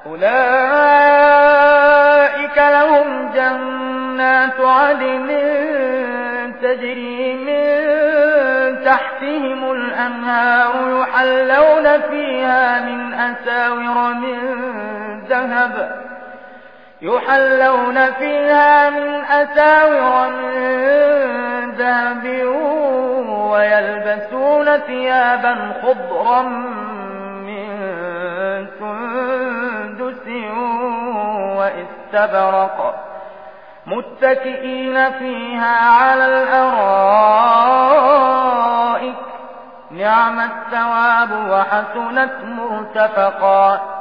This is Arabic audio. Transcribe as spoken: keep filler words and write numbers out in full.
أولئك لهم جنات عدن تجري من تحتهم الأنهار يحلون فيها من أساور من ذهب يحلون فيها من أساور من ذهب ويلبسون ثيابا خضرا من سندس واستبرق متكئين فيها على الأرائك نعم الثواب وحسنت مرتفقا